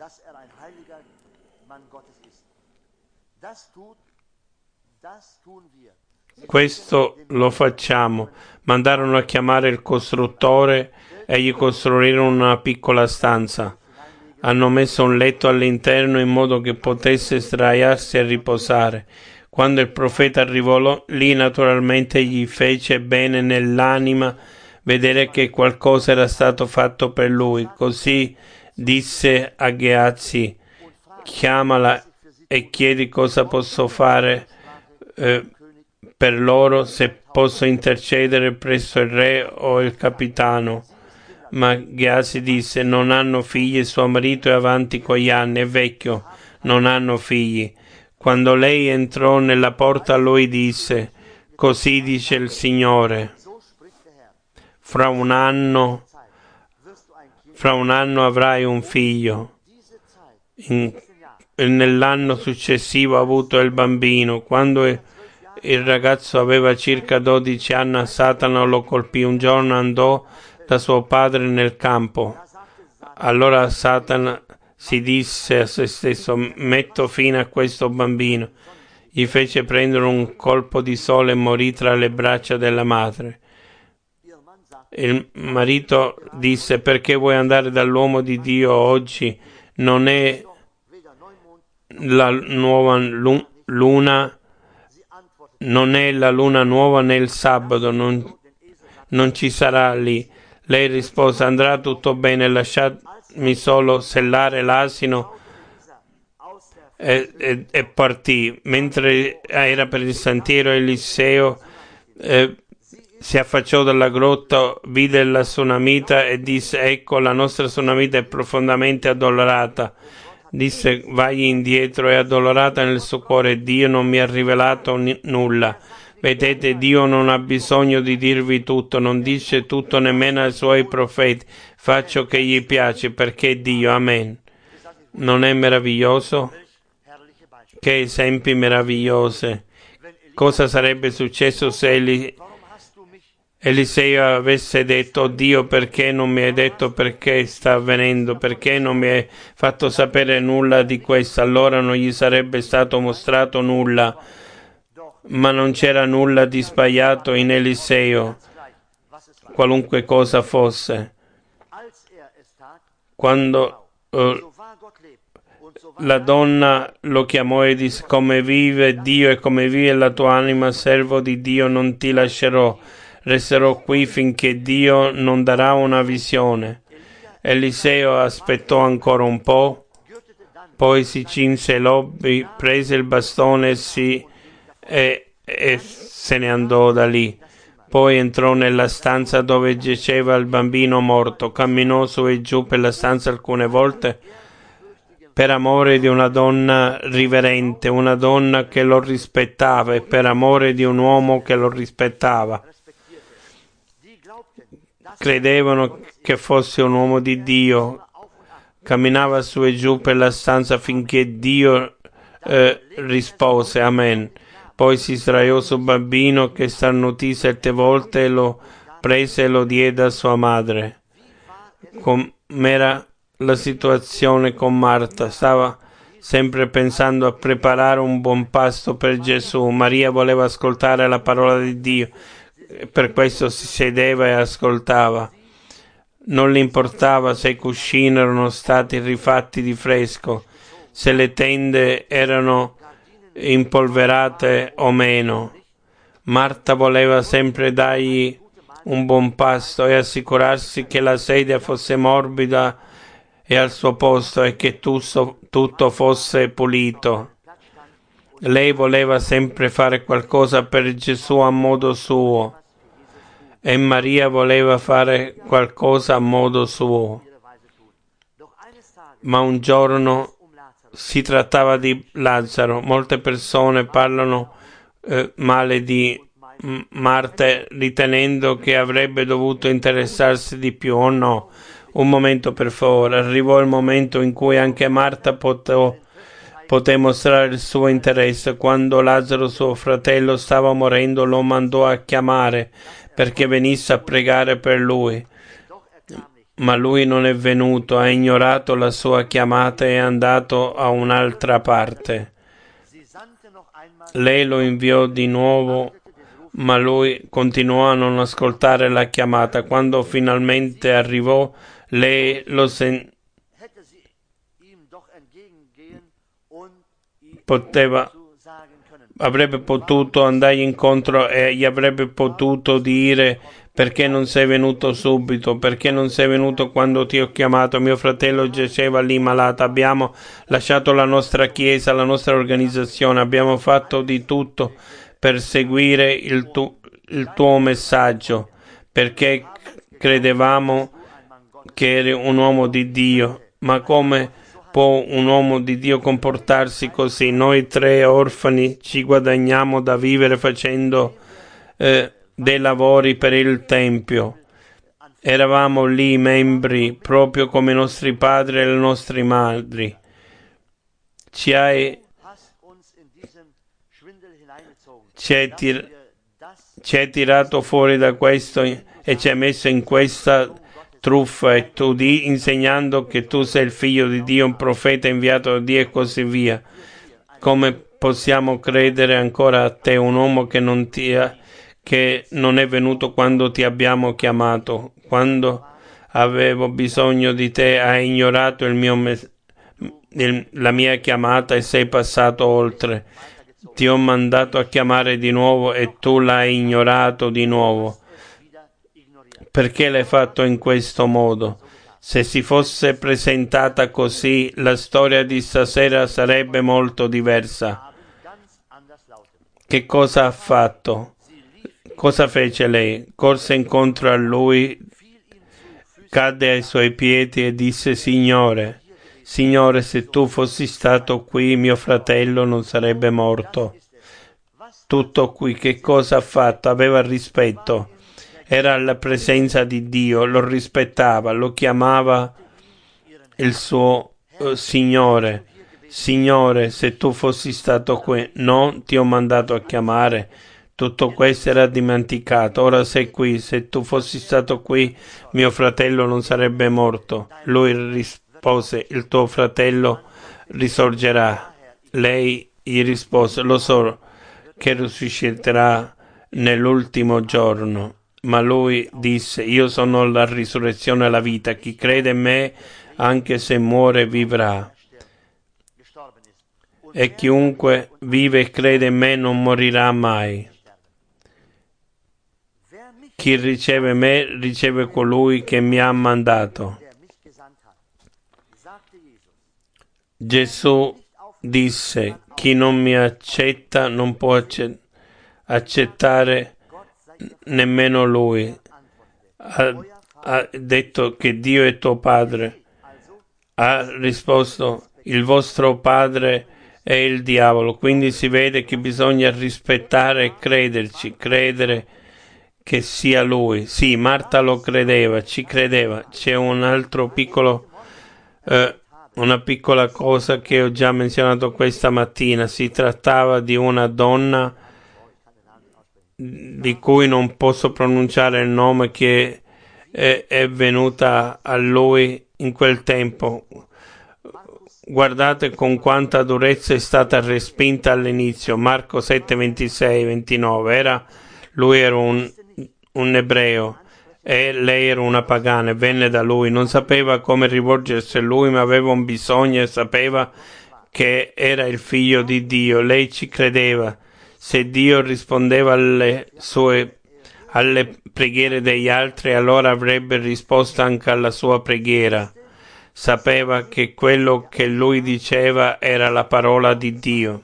Questo lo facciamo. Mandarono a chiamare il costruttore e gli costruirono una piccola stanza. Hanno messo un letto all'interno in modo che potesse sdraiarsi e riposare. Quando il profeta arrivò lì, naturalmente gli fece bene nell'anima vedere che qualcosa era stato fatto per lui. Così disse a Gehazi: chiamala e chiedi cosa posso fare per loro, se posso intercedere presso il re o il capitano. Ma Gehazi disse: non hanno figli, suo marito è avanti con gli anni, è vecchio, non hanno figli. Quando lei entrò nella porta, lui disse: così dice il Signore, fra un anno avrai un figlio. Nell'anno successivo ha avuto il bambino. Quando il ragazzo aveva circa 12 anni, Satana lo colpì. Un giorno andò da suo padre nel campo. Allora Satana si disse a se stesso: metto fine a questo bambino. Gli fece prendere un colpo di sole e morì tra le braccia della madre. Il marito disse: perché vuoi andare dall'uomo di Dio oggi? Non è la nuova luna, non è la luna nuova né il sabato, non ci sarà lì. Lei rispose: andrà tutto bene, lasciatemi solo sellare l'asino, e partì. Mentre era per il sentiero, Eliseo si affacciò dalla grotta, vide la Sunamita e disse: ecco, la nostra Sunamita è profondamente addolorata. Disse: vai indietro. È addolorata nel suo cuore, Dio non mi ha rivelato nulla. Vedete, Dio non ha bisogno di dirvi tutto, non dice tutto nemmeno ai suoi profeti. Faccio che gli piace, perché è Dio. Amen. Non è meraviglioso? Che esempi meravigliosi. Cosa sarebbe successo se Eliseo avesse detto: Dio, perché non mi hai detto perché sta avvenendo? Perché non mi hai fatto sapere nulla di questo? Allora non gli sarebbe stato mostrato nulla. Ma non c'era nulla di sbagliato in Eliseo, qualunque cosa fosse. Quando la donna lo chiamò e disse: come vive Dio e come vive la tua anima, servo di Dio, non ti lascerò. Resterò qui finché Dio non darà una visione. Eliseo aspettò ancora un po', poi si cinse i lobby, prese il bastone e se ne andò da lì. Poi entrò nella stanza dove giaceva il bambino morto, camminò su e giù per la stanza alcune volte per amore di una donna riverente, una donna che lo rispettava, e per amore di un uomo che lo rispettava. Credevano che fosse un uomo di Dio. Camminava su e giù per la stanza finché Dio rispose Amen. Poi si sdraiò sul bambino che starnutì 7 volte e lo prese e lo diede a sua madre. Com'era la situazione con Marta? Stava sempre pensando a preparare un buon pasto per Gesù. Maria voleva ascoltare la parola di Dio, per questo si sedeva e ascoltava. Non le importava se i cuscini erano stati rifatti di fresco, se le tende erano impolverate o meno. Marta voleva sempre dargli un buon pasto e assicurarsi che la sedia fosse morbida e al suo posto e che tutto fosse pulito. Lei voleva sempre fare qualcosa per Gesù a modo suo, e Maria voleva fare qualcosa a modo suo. Ma un giorno si trattava di Lazzaro. Molte persone parlano male di Marta, ritenendo che avrebbe dovuto interessarsi di più. Oh no, un momento per favore. Arrivò il momento in cui anche Marta poté mostrare il suo interesse. Quando Lazzaro, suo fratello, stava morendo, lo mandò a chiamare perché venisse a pregare per lui. Ma lui non è venuto, ha ignorato la sua chiamata e è andato a un'altra parte. Lei lo inviò di nuovo, ma lui continuò a non ascoltare la chiamata. Quando finalmente arrivò, lei avrebbe potuto andargli incontro e gli avrebbe potuto dire: perché non sei venuto subito? Perché non sei venuto quando ti ho chiamato? Mio fratello giaceva lì malato. Abbiamo lasciato la nostra chiesa, la nostra organizzazione. Abbiamo fatto di tutto per seguire il tuo messaggio, perché credevamo che eri un uomo di Dio. Ma come può un uomo di Dio comportarsi così? Noi 3 orfani ci guadagniamo da vivere facendo dei lavori per il Tempio. Eravamo lì membri, proprio come i nostri padri e le nostre madri. Ci hai tirato fuori da questo e ci hai messo in questa truffa, e tu insegnando che tu sei il figlio di Dio, un profeta inviato da Dio e così via. Come possiamo credere ancora a te, un uomo che non è venuto quando ti abbiamo chiamato? Quando avevo bisogno di te hai ignorato la mia chiamata e sei passato oltre. Ti ho mandato a chiamare di nuovo e tu l'hai ignorato di nuovo. Perché l'hai fatto in questo modo? Se si fosse presentata così, la storia di stasera sarebbe molto diversa. Che cosa ha fatto? Cosa fece lei? Corse incontro a lui, cadde ai suoi piedi e disse: Signore, se tu fossi stato qui, mio fratello non sarebbe morto. Tutto qui. Che cosa ha fatto? Aveva rispetto. Era alla presenza di Dio, lo rispettava, lo chiamava il suo Signore. Signore, se tu fossi stato qui, non ti ho mandato a chiamare. Tutto questo era dimenticato. Ora sei qui. Se tu fossi stato qui, mio fratello non sarebbe morto. Lui rispose: il tuo fratello risorgerà. Lei gli rispose: lo so che risusciterà nell'ultimo giorno. Ma lui disse: io sono la risurrezione e la vita. Chi crede in me, anche se muore vivrà. E chiunque vive e crede in me non morirà mai. Chi riceve me riceve colui che mi ha mandato. Gesù disse: chi non mi accetta non può accettare nemmeno lui. Ha detto che Dio è tuo padre. Ha risposto: il vostro padre è il diavolo. Quindi si vede che bisogna rispettare e crederci, credere che sia lui. Sì, Marta lo credeva, ci credeva. C'è un altro una piccola cosa che ho già menzionato questa mattina. Si trattava di una donna di cui non posso pronunciare il nome, che è venuta a lui in quel tempo. Guardate con quanta durezza è stata respinta all'inizio. Marco 7, 26, 29. Lui era un ebreo e lei era una pagana, venne da lui, non sapeva come rivolgersi a lui, ma aveva un bisogno e sapeva che era il figlio di Dio. Lei ci credeva. Se Dio rispondeva alle preghiere degli altri, allora avrebbe risposto anche alla sua preghiera. Sapeva che quello che lui diceva era la parola di Dio.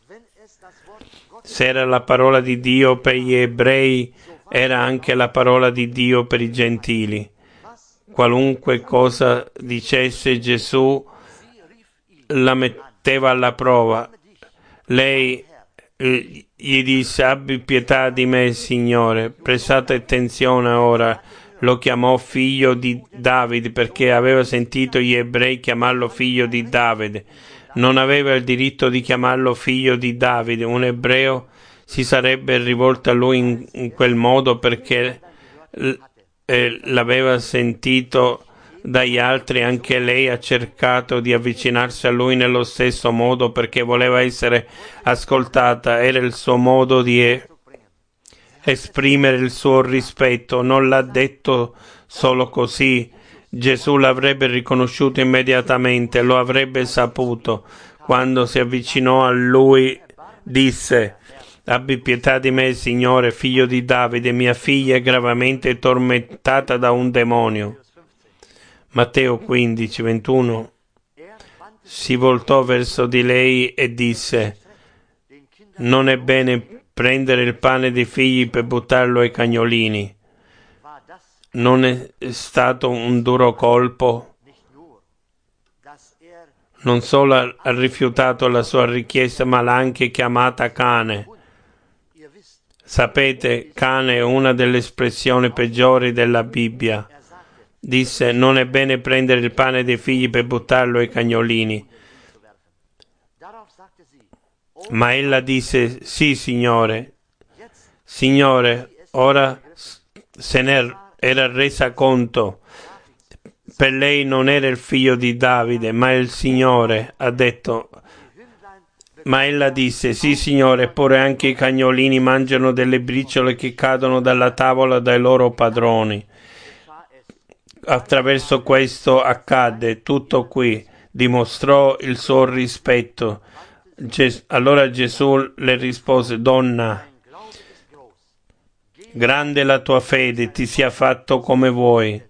Se era la parola di Dio per gli ebrei, era anche la parola di Dio per i gentili. Qualunque cosa dicesse Gesù la metteva alla prova. Lei gli disse: abbi pietà di me, Signore. Prestate attenzione ora. Lo chiamò figlio di Davide perché aveva sentito gli ebrei chiamarlo figlio di Davide. Non aveva il diritto di chiamarlo figlio di Davide. Un ebreo si sarebbe rivolto a lui in quel modo perché l'aveva sentito dagli altri. Anche lei ha cercato di avvicinarsi a lui nello stesso modo perché voleva essere ascoltata. Era il suo modo di esprimere il suo rispetto. Non l'ha detto solo così. Gesù l'avrebbe riconosciuto immediatamente, lo avrebbe saputo. Quando si avvicinò a lui disse: abbi pietà di me, Signore, figlio di Davide, mia figlia è gravemente tormentata da un demonio. Matteo 15, 21. Si voltò verso di lei e disse: non è bene prendere il pane dei figli per buttarlo ai cagnolini. Non è stato un duro colpo. Non solo ha rifiutato la sua richiesta, ma l'ha anche chiamata cane. Sapete, cane è una delle espressioni peggiori della Bibbia. Disse: non è bene prendere il pane dei figli per buttarlo ai cagnolini. Ma ella disse: sì, Signore. Signore, ora se ne era resa conto. Per lei non era il figlio di Davide, ma il Signore. Ha detto. Ma ella disse: sì, Signore, eppure anche i cagnolini mangiano delle briciole che cadono dalla tavola dai loro padroni. Attraverso questo accadde tutto qui. Dimostrò il suo rispetto. Allora Gesù le rispose: donna, grande la tua fede, ti sia fatto come vuoi.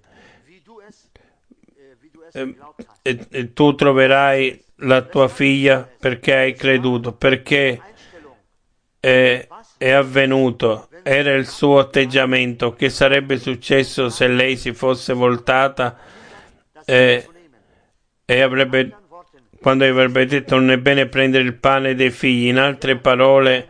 E tu troverai la tua figlia perché hai creduto, perché è avvenuto. Era il suo atteggiamento. Che sarebbe successo se lei si fosse voltata e avrebbe, quando avrebbe detto: non è bene prendere il pane dei figli? In altre parole,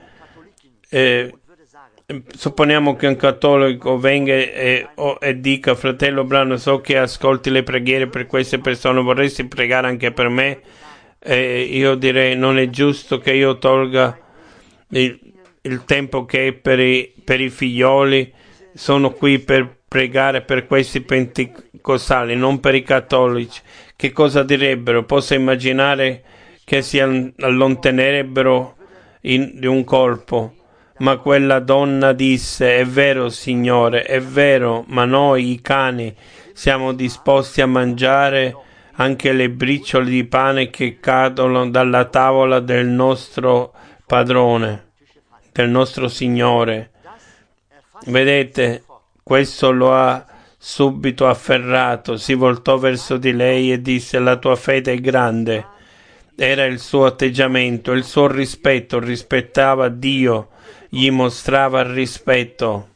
supponiamo che un cattolico venga e dica: fratello Brano, so che ascolti le preghiere per queste persone, vorresti pregare anche per me? Io direi: non è giusto che io tolga il tempo che è per i figlioli. Sono qui per pregare per questi pentecostali, non per i cattolici. Che cosa direbbero? Posso immaginare che si allontanerebbero di un colpo. Ma quella donna disse: è vero, Signore, è vero, ma noi, i cani, siamo disposti a mangiare anche le briciole di pane che cadono dalla tavola del nostro padrone, del nostro Signore. Vedete, questo lo ha subito afferrato, si voltò verso di lei e disse: la tua fede è grande. Era il suo atteggiamento, il suo rispetto, rispettava Dio, gli mostrava rispetto.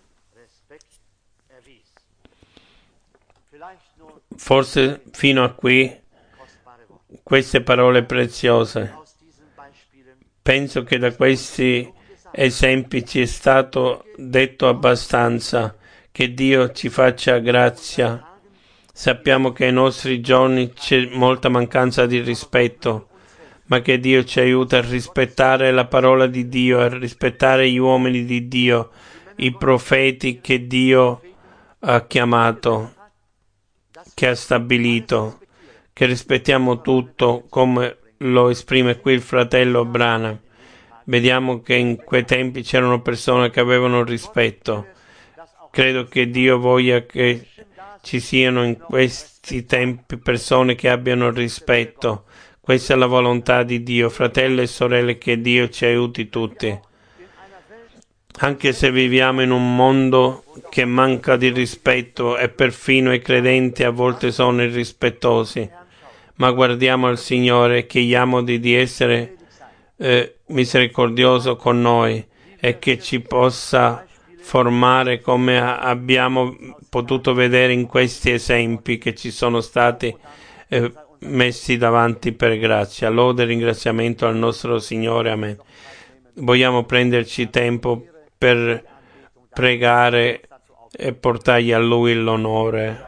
Forse fino a qui queste parole preziose. Penso che da questi esempi ci è stato detto abbastanza. Che Dio ci faccia grazia. Sappiamo che ai nostri giorni c'è molta mancanza di rispetto, ma che Dio ci aiuta a rispettare la parola di Dio, a rispettare gli uomini di Dio, i profeti che Dio ha chiamato, che ha stabilito, che rispettiamo tutto come lo esprime qui il fratello Branham. Vediamo che in quei tempi c'erano persone che avevano rispetto. Credo che Dio voglia che ci siano in questi tempi persone che abbiano rispetto. Questa è la volontà di Dio, fratelli e sorelle, che Dio ci aiuti tutti. Anche se viviamo in un mondo che manca di rispetto e perfino i credenti a volte sono irrispettosi, ma guardiamo al Signore e chiediamo di essere misericordioso con noi e che ci possa formare come abbiamo potuto vedere in questi esempi che ci sono stati messi davanti per grazia. Lode e ringraziamento al nostro Signore. Amen. Vogliamo prenderci tempo per pregare e portargli a Lui l'onore.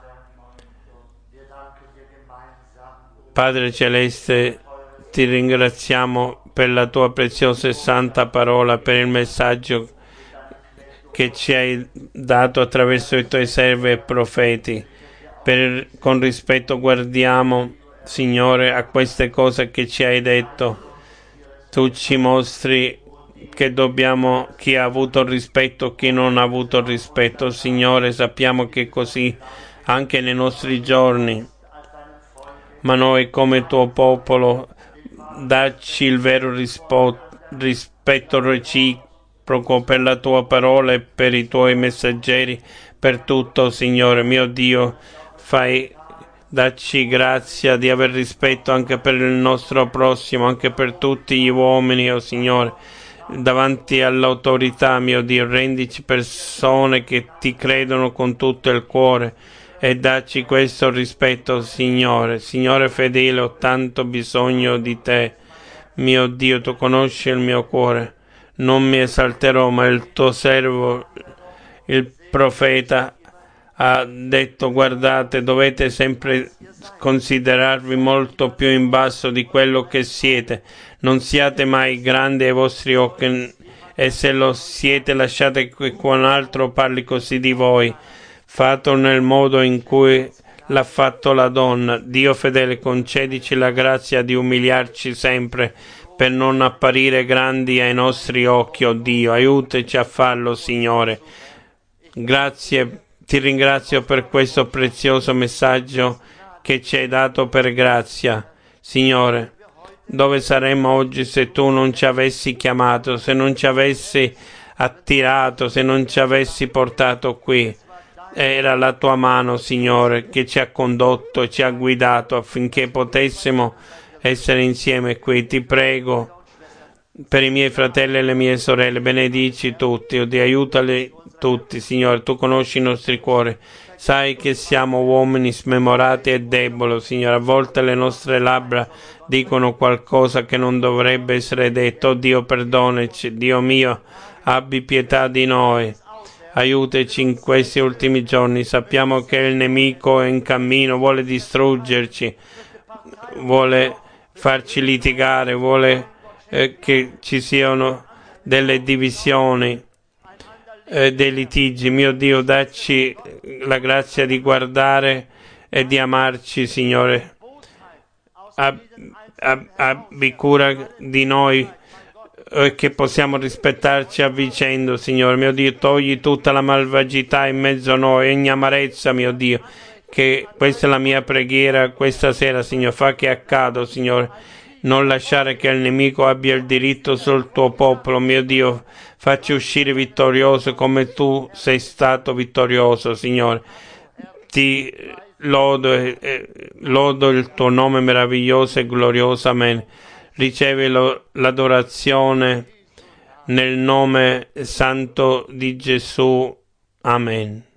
Padre Celeste, ti ringraziamo per la tua preziosa e santa parola, per il messaggio che ci hai dato attraverso i tuoi servi e profeti. Con rispetto guardiamo, Signore, a queste cose che ci hai detto. Tu ci mostri che dobbiamo, chi ha avuto rispetto, chi non ha avuto rispetto. Signore, sappiamo che è così anche nei nostri giorni, ma noi come tuo popolo dacci il vero rispetto reciproco per la tua parola e per i tuoi messaggeri, per tutto, Signore mio Dio. Dacci grazia di aver rispetto anche per il nostro prossimo, anche per tutti gli uomini, oh Signore, davanti all'autorità, mio Dio. Rendici persone che ti credono con tutto il cuore e dacci questo rispetto, Signore. Signore fedele, ho tanto bisogno di te, mio Dio. Tu conosci il mio cuore. Non mi esalterò, ma il tuo servo, il profeta, ha detto: guardate, dovete sempre considerarvi molto più in basso di quello che siete. Non siate mai grandi ai vostri occhi, e se lo siete lasciate che qualcun altro parli così di voi. Fatelo nel modo in cui l'ha fatto la donna. Dio fedele, concedici la grazia di umiliarci sempre per non apparire grandi ai nostri occhi, oh Dio. Aiutaci a farlo, Signore. Grazie. Ti ringrazio per questo prezioso messaggio che ci hai dato per grazia. Signore, dove saremmo oggi se tu non ci avessi chiamato, se non ci avessi attirato, se non ci avessi portato qui? Era la tua mano, Signore, che ci ha condotto e ci ha guidato affinché potessimo essere insieme qui. Ti prego per i miei fratelli e le mie sorelle, benedici tutti, o Dio, aiutali tutti, Signore. Tu conosci i nostri cuori, sai che siamo uomini smemorati e deboli, Signore. A volte le nostre labbra dicono qualcosa che non dovrebbe essere detto. Oh Dio, perdonaci. Dio mio, abbi pietà di noi. Aiutaci in questi ultimi giorni. Sappiamo che il nemico è in cammino, vuole distruggerci, vuole farci litigare, vuole che ci siano delle divisioni, dei litigi. Mio Dio, dacci la grazia di guardare e di amarci, Signore. Abbi cura di noi, che possiamo rispettarci a vicenda, Signore mio Dio. Togli tutta la malvagità in mezzo a noi, ogni amarezza, mio Dio, che questa è la mia preghiera questa sera, Signore. Fa che accada, Signore. Non lasciare che il nemico abbia il diritto sul tuo popolo, mio Dio. Facci uscire vittorioso come tu sei stato vittorioso, Signore. Ti lodo il tuo nome meraviglioso e glorioso. Amen. Ricevi l'adorazione nel nome santo di Gesù. Amen.